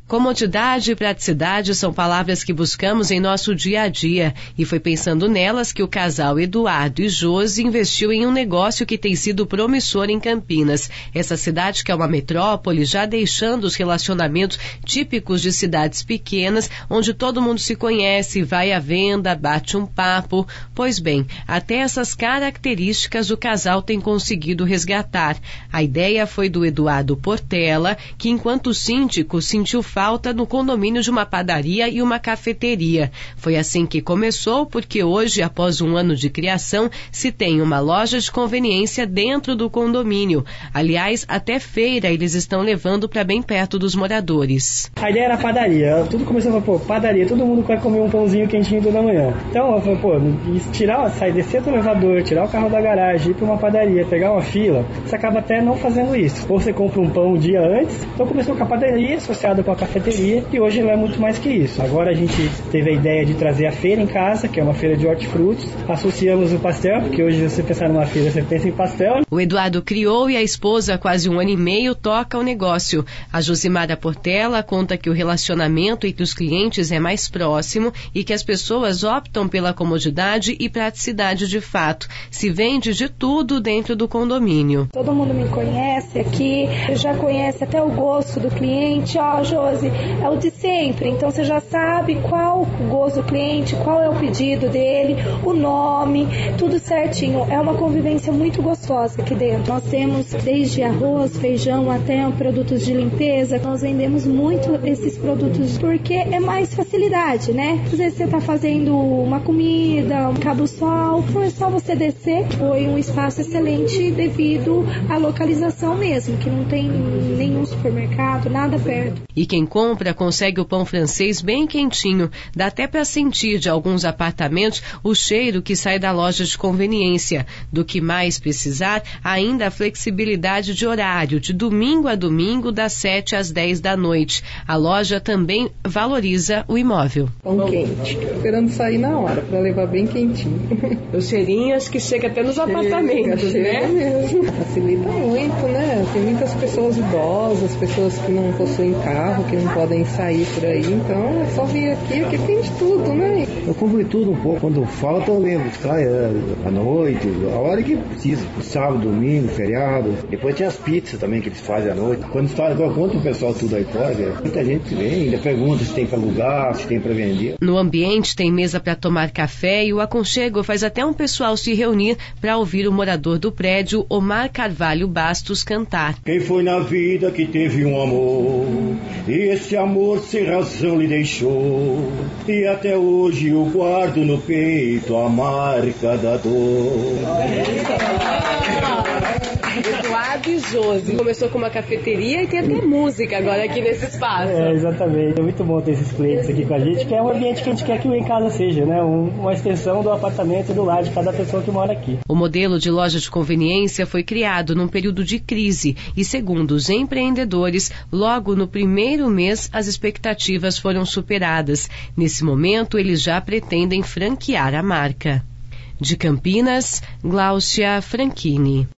Comodidade e praticidade são palavras que buscamos em nosso dia a dia e foi pensando nelas que o casal Eduardo e Josi investiu em um negócio que tem sido promissor em Campinas. Essa cidade que é uma metrópole, já deixando os relacionamentos típicos de cidades pequenas, onde todo mundo se conhece, vai à venda, bate um papo. Pois bem, até essas características o casal tem conseguido resgatar. A ideia foi do Eduardo Portela, que enquanto síndico sentiu falta no condomínio de uma padaria e uma cafeteria. Foi assim que começou, porque hoje, após um ano de criação, se tem uma loja de conveniência dentro do condomínio. Aliás, até feira eles estão levando para bem perto dos moradores. A ideia era padaria. Tudo começou a falar, padaria, todo mundo quer comer um pãozinho quentinho toda manhã. Então, eu falei, descer do elevador, tirar o carro da garagem, ir para uma padaria, pegar uma fila, você acaba até não fazendo isso. Ou você compra um pão um dia antes. Então começou com a padaria associada com a cafeteria, e hoje ela é muito mais que isso. Agora a gente teve a ideia de trazer a feira em casa, que é uma feira de hortifrutos. Associamos o pastel, porque hoje você pensar numa feira, você pensa em pastel. O Eduardo criou e a esposa, há quase um ano e meio, toca o negócio. A Josimara Portela conta que o relacionamento entre os clientes é mais próximo e que as pessoas optam pela comodidade e praticidade de fato. Se vende de tudo dentro do condomínio. Todo mundo me conhece aqui, já conhece até o gosto do cliente. Josi, é o de sempre, então você já sabe qual o gosto do cliente, qual é o pedido dele, o nome, tudo certinho. É uma convivência muito gostosa aqui dentro. Nós temos desde arroz, feijão, até produtos de limpeza. Nós vendemos muito esses produtos porque é mais facilidade, né? Às vezes você está fazendo uma comida, um cabo-sol, então é só você descer. Foi um espaço excelente devido à localização mesmo, que não tem nenhum supermercado, nada perto. E quem compra consegue o pão francês bem quentinho. Dá até para sentir de alguns apartamentos o cheiro que sai da loja de conveniência. Do que mais precisar, ainda a flexibilidade de horário, de domingo a domingo, das 7 às 10 da noite. A loja também valoriza o imóvel. Pão quente, esperando sair na hora, para levar bem quentinho. Os cheirinhos que chegam até nos apartamentos, né? Mesmo. Facilita muito, né? Tem muitas pessoas idosas, pessoas que não possuem carro, que não podem sair por aí, então é só vir aqui tem de tudo, né? Eu compro de tudo um pouco, quando falta eu lembro, sai à noite, a hora que precisa, sábado, domingo, feriado, depois tem as pizzas também que eles fazem à noite. Quando conta o pessoal tudo aí fora, muita gente vem, ainda pergunta se tem para alugar, se tem para vender. No ambiente tem mesa para tomar café e o aconchego faz até um pessoal se reunir para ouvir o morador do prédio, Omar Carvalho Bastos, cantar. Quem foi na vida que teve um amor, e esse amor sem razão lhe deixou, e até hoje eu guardo no peito a marca da dor. Eduardo e Josi. Começou com uma cafeteria e tem até música agora aqui nesse espaço. Exatamente. É muito bom ter esses clientes aqui com a gente, que é um ambiente que a gente quer que o Em Casa seja, né? Uma extensão do apartamento e do lar de cada pessoa que mora aqui. O modelo de loja de conveniência foi criado num período de crise e, segundo os empreendedores, logo no primeiro mês as expectativas foram superadas. Nesse momento, eles já pretendem franquear a marca. De Campinas, Gláucia Franchini.